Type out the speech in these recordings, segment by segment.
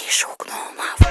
Афиша у гномов.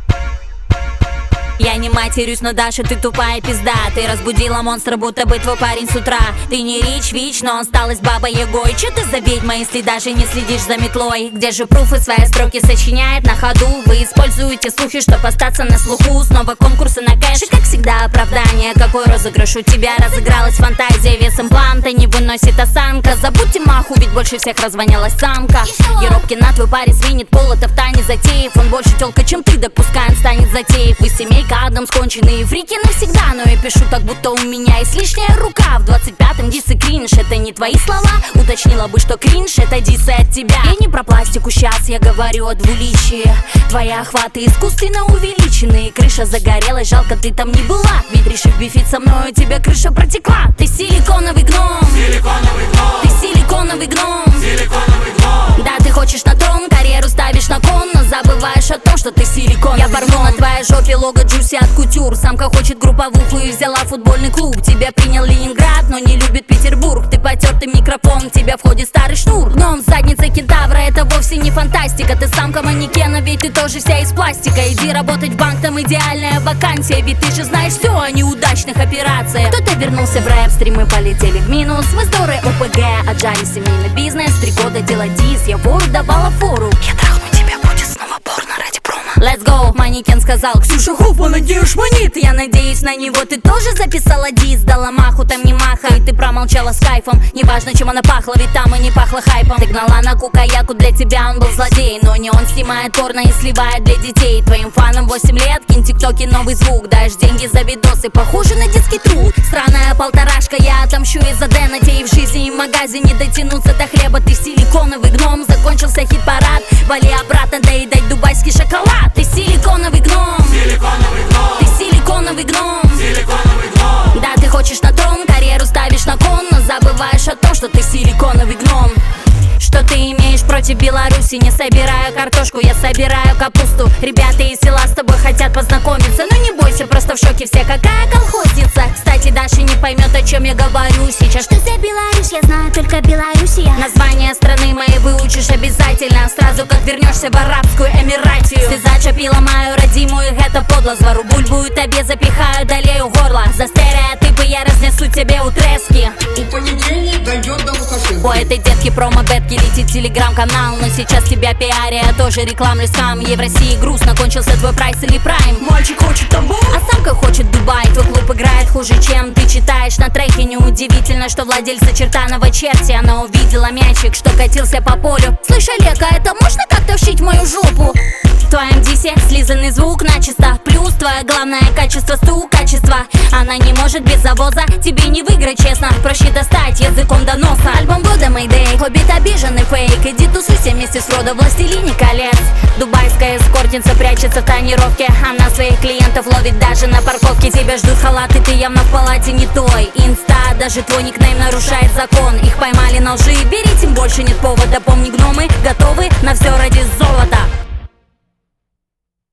Я не матерюсь, но Даша, ты тупая пизда. Ты разбудила монстра, будто бы твой парень с утра. Ты не Рич Вич, но осталась баба Ягой. Че ты за ведьма, если даже не следишь за метлой? Где же пруфы, свои строки сочиняет на ходу? Вы используете слухи, чтоб остаться на слуху. Снова конкурсы на кэш и, как всегда, оправдание. Какой розыгрыш у тебя? Разыгралась фантазия весом планта. Не выносит осанка. Забудьте маху, ведь больше всех развонялась самка. Еробкина, твой парень свинит пол, это в тайне затеев. Он больше тёлка, чем ты, да пускай он станет затеев. Вы семейка Адамс, конченые фрики навсегда. Но я пишу так, будто у меня есть лишняя рука. В 25-м дисс и кринж, это не твои слова. Уточнила бы, что кринж, это диссы от тебя. Я не про пластику сейчас, я говорю о двуличии. Твои охваты искусственно увеличенные. Крыша загорелась, жалко, ты там не была. Ведь решив бифить со мной, у тебя крыша протекла. Ты силиконовый гном, Силиконовый гном, ты силиконовый гном, силиконовый гном. да, ты хочешь на трон, карьеру ставишь на кон, но забываешь о том, что ты силиконовый. Я порву на твоей жопе лого Джуси от кутюр. Самка хочет групповуху и взяла футбольный клуб. Тебя принял Ленинград, но не любит Петербург. Ты потертый микрофон, в тебя входит старый шнур. Гном с задницей кентавра, это вовсе не фантастика. Ты самка манекена, ведь ты тоже вся из пластика. Иди работать в банк, там идеальная вакансия. Ведь ты же знаешь все о неудачных операциях. Кто-то вернулся в рэп, стримы полетели в минус. В истории ОПГ, отжали семейный бизнес. 3 года делать дис, я вору давала фору. Я трахну тебя, будет снова порно ради промо. Let's go, манекен сказал: Ксюша Хоффман, надеешь монит? Я надеюсь на него, ты тоже записала дис. Дала маху, там не маха, и ты промолчала с кайфом. Неважно, чем она пахла, ведь там и не пахло хайпом. Ты гнала на кукаяку, для тебя он был злодей. Но не он снимает порно и сливает для детей. Твоим фанам 8 лет, кинь тиктоке новый звук. Даешь деньги за видосы, похоже на детский труд. Странная полторашка, я отомщу из-за Дэна. Те и в жизни, и в магазине дотянуться до хлеба. Ты силиконовый гном, закончился хит-парад. Вали обратно, доедать дубайский шоколад. Ты силиконовый гном, Силиконовый гном, ты силиконовый гном, силиконовый гном. да, ты хочешь на трон, карьеру ставишь на кон, но забываешь о том, что ты силиконовый гном. Что ты имеешь против Беларуси? Не собираю картошку, я собираю капусту. Ребята из села с тобой хотят познакомиться. Но не бойся, просто в шоке все, какая колхозница. Кстати, Даша не поймет, о чем я говорю сейчас. Что за Беларусь? Я знаю только Белоруссия. Название страны моей выучишь обязательно. Сразу как вернешься в Арабскую Эмиратию. Ты зачепила мою родимую, это подло. Звору бульбу и тебе запихаю, долею горло. За стереотипы я разнесу тебе утрески. У понедельник дойдет до Лукашенко. У этой детки промо-бетки летит телеграм-канал. Но сейчас тебя пиаря, я тоже рекламлю скам. Ей в России грустно, кончился твой прайс или прайм. Мальчик хочет тамбур, А самка хочет Дубай. Твой клуб играет хуже, чем ты читаешь на треке. Неудивительно, что владельца чертаного черти. Она увидела мячик, что катился по полю. Слышь, Олег, а это можно как-то вшить в мою жопу? В твоем дисе слизанный звук начисто. Плюс твое главное качество, стукачество. Она не может без завоза, тебе не выиграть, честно. Проще достать языком до носа. Альбом года Mayday, Хоббит обиженный фейк. Иди тусуйся вместе с Фродо, Властелине колец. Дубайская эскортница прячется в тонировке. Она своих клиентов ловит даже на парковке. Тебя ждут халаты, ты явно в палате не той. Инста, даже твой никнейм нарушает закон. Их поймали на лжи, бери, тем больше нет повода. Помни, гномы готовы на все ради золота.